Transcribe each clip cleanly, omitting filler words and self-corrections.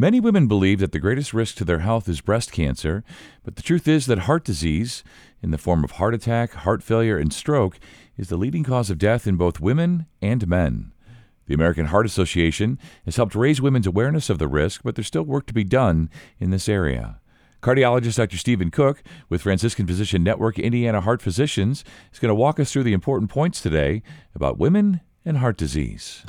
Many women believe that the greatest risk to their health is breast cancer, but the truth is that heart disease, in the form of heart attack, heart failure, and stroke, is the leading cause of death in both women and men. The American Heart Association has helped raise women's awareness of the risk, but there's still work to be done in this area. Cardiologist Dr. Stephen Cook with Franciscan Physician Network Indiana Heart Physicians is going to walk us through the important points today about women and heart disease.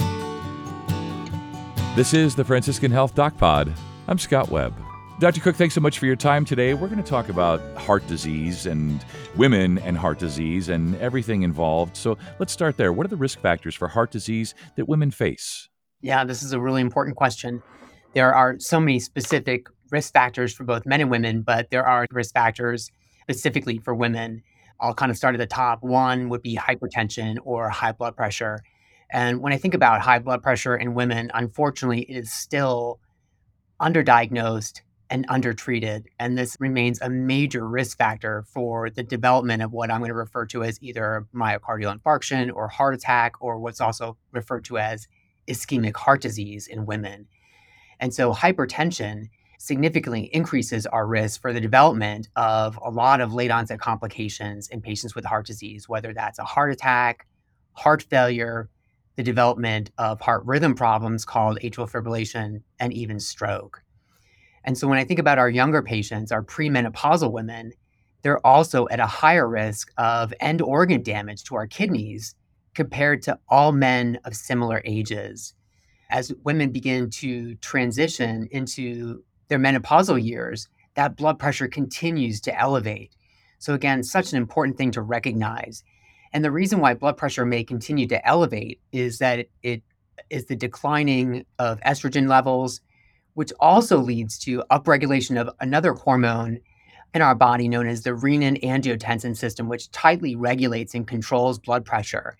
This is the Franciscan Health Doc Pod. I'm Scott Webb. Dr. Cook, thanks so much for your time today. We're going to talk about heart disease and women and heart disease and everything involved. So let's start there. What are the risk factors for heart disease that women face? Yeah, this is a really important question. There are so many specific risk factors for both men and women, but there are risk factors specifically for women. I'll kind of start at the top. One would be hypertension or high blood pressure. And when I think about high blood pressure in women, unfortunately, it is still underdiagnosed and undertreated. And this remains a major risk factor for the development of what I'm going to refer to as either myocardial infarction or heart attack, or what's also referred to as ischemic heart disease in women. And so hypertension significantly increases our risk for the development of a lot of late onset complications in patients with heart disease, whether that's a heart attack, heart failure, the development of heart rhythm problems called atrial fibrillation, and even stroke. And so when I think about our younger patients, our premenopausal women, they're also at a higher risk of end organ damage to our kidneys compared to all men of similar ages. As women begin to transition into their menopausal years, that blood pressure continues to elevate. So again, such an important thing to recognize. And the reason why blood pressure may continue to elevate is that it is the declining of estrogen levels, which also leads to upregulation of another hormone in our body known as the renin-angiotensin system, which tightly regulates and controls blood pressure.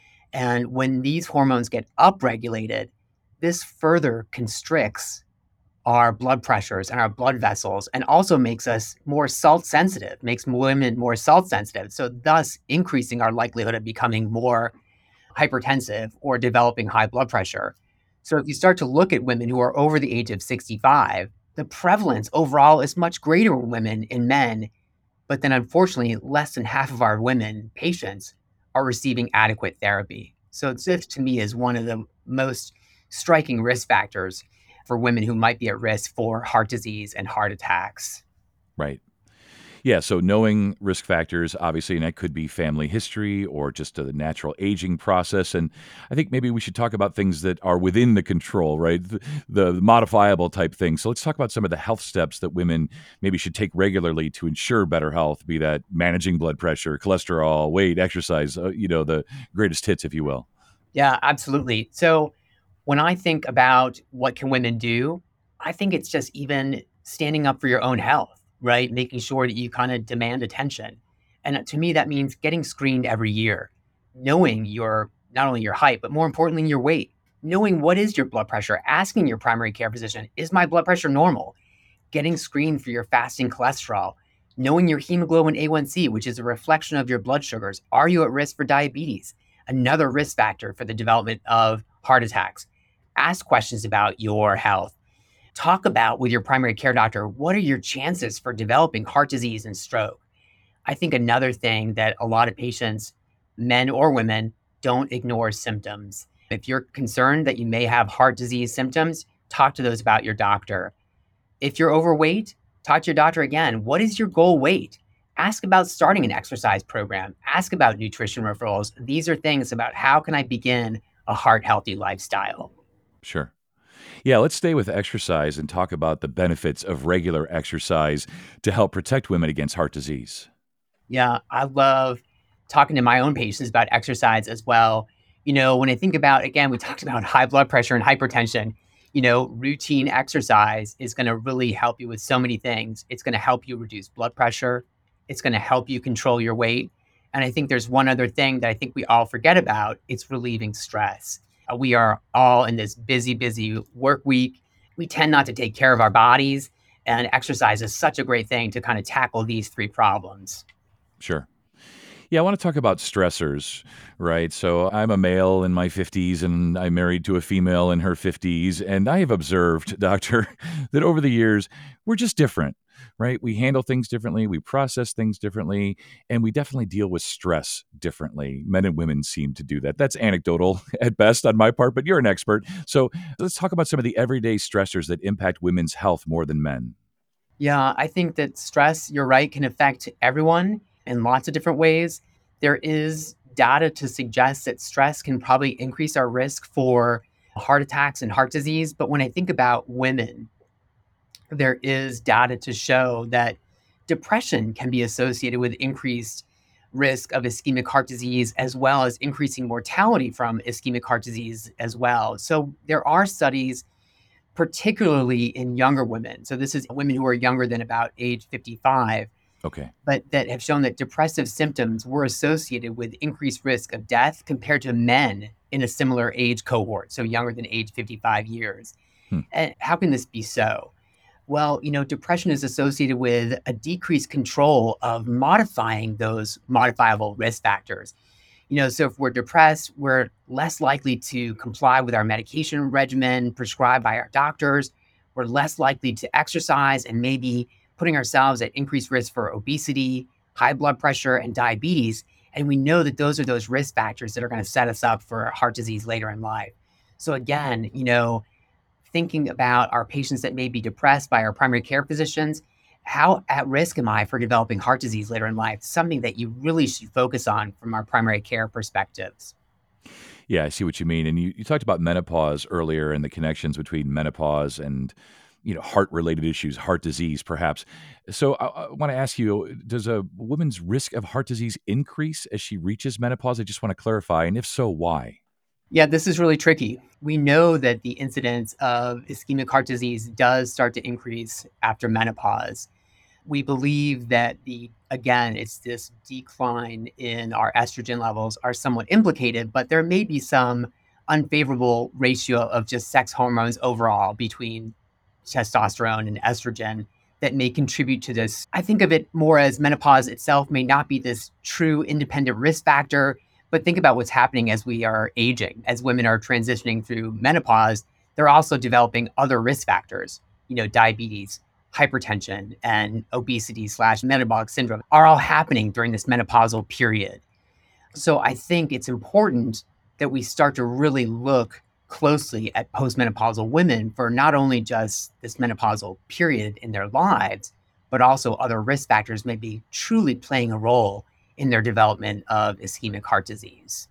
And when these hormones get upregulated, this further constricts our blood pressures and our blood vessels, and also makes us more salt sensitive, makes women more salt sensitive. So thus increasing our likelihood of becoming more hypertensive or developing high blood pressure. So if you start to look at women who are over the age of 65, the prevalence overall is much greater in women and men, but then unfortunately, less than half of our women patients are receiving adequate therapy. So this to me is one of the most striking risk factors for women who might be at risk for heart disease and heart attacks. Right. Yeah, so knowing risk factors, obviously, and that could be family history or just a natural aging process. And I think maybe we should talk about things that are within the control, right? The modifiable type things. So let's talk about some of the health steps that women maybe should take regularly to ensure better health, be that managing blood pressure, cholesterol, weight, exercise, the greatest hits, if you will. Yeah, absolutely. So when I think about what can women do, I think it's just even standing up for your own health, right? Making sure that you kind of demand attention. And to me, that means getting screened every year, knowing your not only your height, but more importantly, your weight, knowing what is your blood pressure, asking your primary care physician, is my blood pressure normal? Getting screened for your fasting cholesterol, knowing your hemoglobin A1C, which is a reflection of your blood sugars. Are you at risk for diabetes? Another risk factor for the development of heart attacks. Ask questions about your health. Talk about with your primary care doctor, what are your chances for developing heart disease and stroke? I think another thing that a lot of patients, men or women, don't ignore symptoms. If you're concerned that you may have heart disease symptoms, talk to those about your doctor. If you're overweight, talk to your doctor again. What is your goal weight? Ask about starting an exercise program. Ask about nutrition referrals. These are things about how can I begin a heart healthy lifestyle. Sure. Yeah, let's stay with exercise and talk about the benefits of regular exercise to help protect women against heart disease. Yeah, I love talking to my own patients about exercise as well. When I think about, again, we talked about high blood pressure and hypertension, routine exercise is going to really help you with so many things. It's going to help you reduce blood pressure. It's going to help you control your weight. And I think there's one other thing that I think we all forget about. It's relieving stress. We are all in this busy, busy work week. We tend not to take care of our bodies, and exercise is such a great thing to kind of tackle these three problems. Sure. Yeah, I want to talk about stressors, right? So I'm a male in my 50s and I'm married to a female in her 50s. And I have observed, doctor, that over the years, we're just different, right? We handle things differently, we process things differently, and we definitely deal with stress differently. Men and women seem to do that. That's anecdotal at best on my part, but you're an expert. So let's talk about some of the everyday stressors that impact women's health more than men. Yeah, I think that stress, you're right, can affect everyone in lots of different ways. There is data to suggest that stress can probably increase our risk for heart attacks and heart disease. But when I think about women, there is data to show that depression can be associated with increased risk of ischemic heart disease, as well as increasing mortality from ischemic heart disease as well. So there are studies particularly in younger women. So this is women who are younger than about age 55, Okay. but that have shown that depressive symptoms were associated with increased risk of death compared to men in a similar age cohort, so younger than age 55 years. Hmm. And how can this be so? Well, depression is associated with a decreased control of modifying those modifiable risk factors. So if we're depressed, we're less likely to comply with our medication regimen prescribed by our doctors. We're less likely to exercise and maybe putting ourselves at increased risk for obesity, high blood pressure, and diabetes. And we know that those are those risk factors that are going to set us up for heart disease later in life. So again, thinking about our patients that may be depressed by our primary care physicians, how at risk am I for developing heart disease later in life? Something that you really should focus on from our primary care perspectives. Yeah, I see what you mean. And you talked about menopause earlier and the connections between menopause and, heart related issues, heart disease, perhaps. So I want to ask you, does a woman's risk of heart disease increase as she reaches menopause? I just want to clarify. And if so, why? Yeah, this is really tricky. We know that the incidence of ischemic heart disease does start to increase after menopause. We believe that again, it's this decline in our estrogen levels are somewhat implicated, but there may be some unfavorable ratio of just sex hormones overall between testosterone and estrogen that may contribute to this. I think of it more as menopause itself may not be this true independent risk factor, but think about what's happening as we are aging. As women are transitioning through menopause, they're also developing other risk factors, diabetes, hypertension, and obesity slash metabolic syndrome are all happening during this menopausal period. So I think it's important that we start to really look closely at postmenopausal women for not only just this menopausal period in their lives, but also other risk factors may be truly playing a role in their development of ischemic heart disease.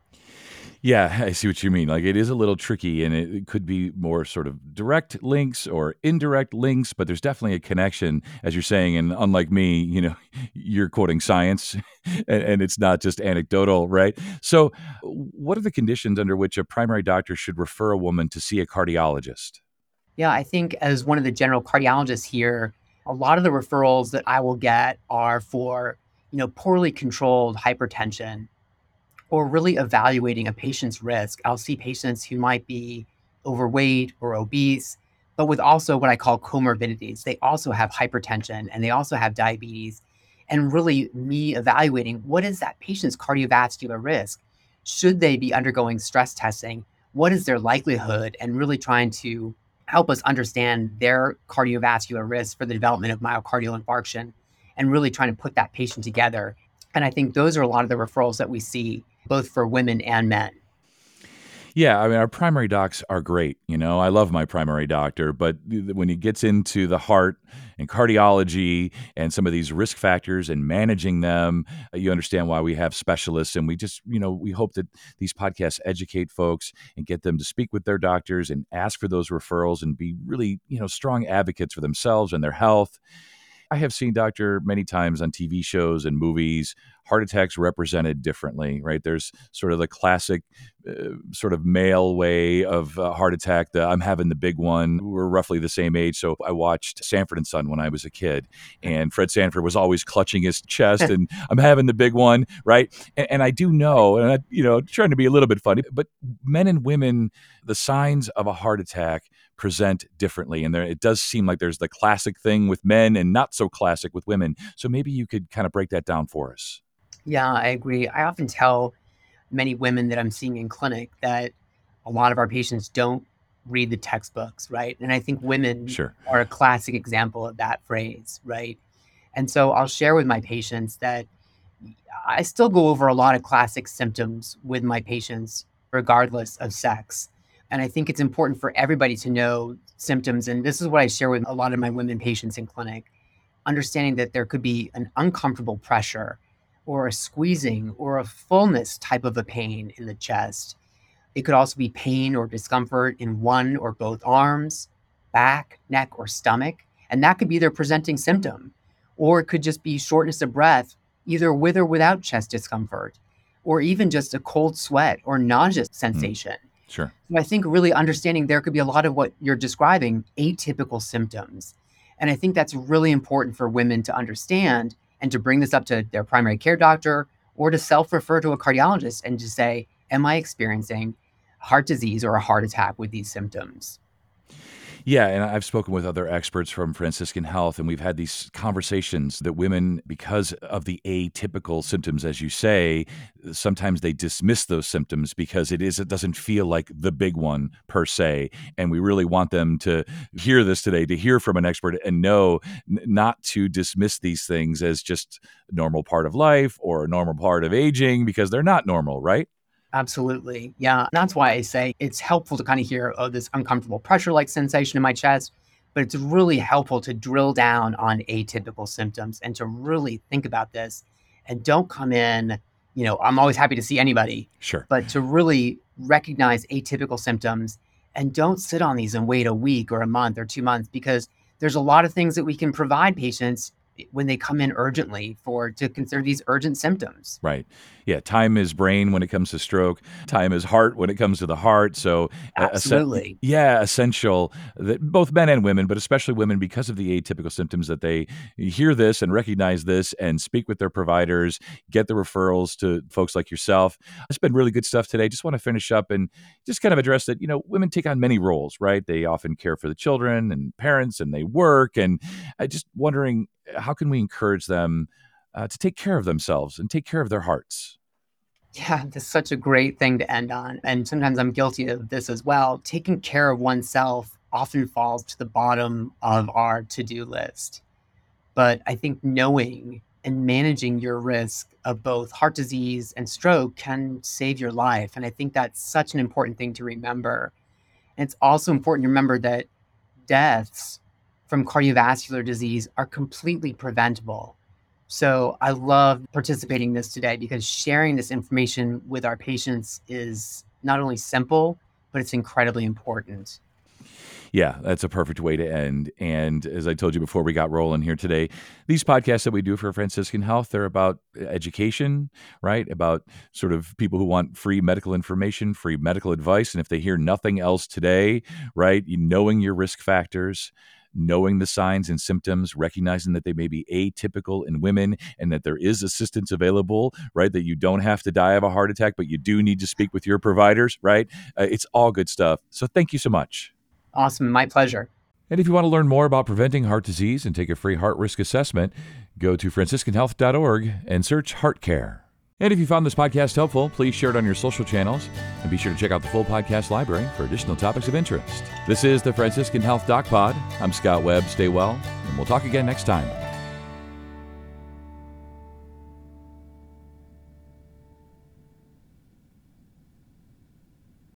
Yeah, I see what you mean. Like it is a little tricky and it could be more sort of direct links or indirect links, but there's definitely a connection, as you're saying. And unlike me, you're quoting science and it's not just anecdotal, right? So, what are the conditions under which a primary doctor should refer a woman to see a cardiologist? Yeah, I think as one of the general cardiologists here, a lot of the referrals that I will get are for, poorly controlled hypertension or really evaluating a patient's risk. I'll see patients who might be overweight or obese, but with also what I call comorbidities. They also have hypertension and they also have diabetes. And really, me evaluating what is that patient's cardiovascular risk? Should they be undergoing stress testing? What is their likelihood? And really trying to help us understand their cardiovascular risk for the development of myocardial infarction and really trying to put that patient together. And I think those are a lot of the referrals that we see both for women and men. Yeah, I mean, our primary docs are great. I love my primary doctor, but when he gets into the heart and cardiology and some of these risk factors and managing them, you understand why we have specialists. And we just, we hope that these podcasts educate folks and get them to speak with their doctors and ask for those referrals and be really, strong advocates for themselves and their health. I have seen doctor many times on TV shows and movies, heart attacks represented differently, right? There's sort of the classic sort of male way of heart attack. I'm having the big one. We're roughly the same age. So I watched Sanford and Son when I was a kid, and Fred Sanford was always clutching his chest and I'm having the big one, right? And I do know, and trying to be a little bit funny, but men and women, the signs of a heart attack present differently. And it does seem like there's the classic thing with men and not so classic with women. So maybe you could kind of break that down for us. Yeah, I agree. I often tell many women that I'm seeing in clinic that a lot of our patients don't read the textbooks, right? And I think women Sure. are a classic example of that phrase, right? And so I'll share with my patients that I still go over a lot of classic symptoms with my patients, regardless of sex. And I think it's important for everybody to know symptoms. And this is what I share with a lot of my women patients in clinic, understanding that there could be an uncomfortable pressure or a squeezing or a fullness type of a pain in the chest. It could also be pain or discomfort in one or both arms, back, neck, or stomach. And that could be their presenting symptom. Or it could just be shortness of breath, either with or without chest discomfort, or even just a cold sweat or nausea Mm, sensation. sure. So I think really understanding there could be a lot of what you're describing, atypical symptoms. And I think that's really important for women to understand and to bring this up to their primary care doctor or to self refer to a cardiologist and to say, am I experiencing heart disease or a heart attack with these symptoms? Yeah, and I've spoken with other experts from Franciscan Health, and we've had these conversations that women, because of the atypical symptoms, as you say, sometimes they dismiss those symptoms because it doesn't feel like the big one per se. And we really want them to hear this today, to hear from an expert and know not to dismiss these things as just a normal part of life or a normal part of aging because they're not normal, right? Absolutely. Yeah. That's why I say it's helpful to kind of hear, oh, this uncomfortable pressure like sensation in my chest. But it's really helpful to drill down on atypical symptoms and to really think about this and don't come in, I'm always happy to see anybody, Sure. but to really recognize atypical symptoms and don't sit on these and wait a week or a month or 2 months because there's a lot of things that we can provide patients when they come in urgently for to consider these urgent symptoms. Right. Yeah. Time is brain when it comes to stroke. Time is heart when it comes to the heart. So, Absolutely. yeah, essential that both men and women, but especially women, because of the atypical symptoms, that they hear this and recognize this and speak with their providers, get the referrals to folks like yourself. It's been really good stuff today. Just want to finish up and just kind of address that, women take on many roles, right? They often care for the children and parents and they work. And I just wondering, how can we encourage them to take care of themselves and take care of their hearts? Yeah, that's such a great thing to end on. And sometimes I'm guilty of this as well. Taking care of oneself often falls to the bottom of our to do list. But I think knowing and managing your risk of both heart disease and stroke can save your life. And I think that's such an important thing to remember. And it's also important to remember that deaths from cardiovascular disease are completely preventable. So I love participating in this today because sharing this information with our patients is not only simple, but it's incredibly important. Yeah, that's a perfect way to end. And as I told you before we got rolling here today, these podcasts that we do for Franciscan Health, they're about education, right? About sort of people who want free medical information, free medical advice. And if they hear nothing else today, right, knowing your risk factors, knowing the signs and symptoms, recognizing that they may be atypical in women and that there is assistance available, right? That you don't have to die of a heart attack, but you do need to speak with your providers, right? It's all good stuff. So thank you so much. Awesome. My pleasure. And if you want to learn more about preventing heart disease and take a free heart risk assessment, go to franciscanhealth.org and search Heart Care. And if you found this podcast helpful, please share it on your social channels and be sure to check out the full podcast library for additional topics of interest. This is the Franciscan Health Doc Pod. I'm Scott Webb. Stay well, and we'll talk again next time.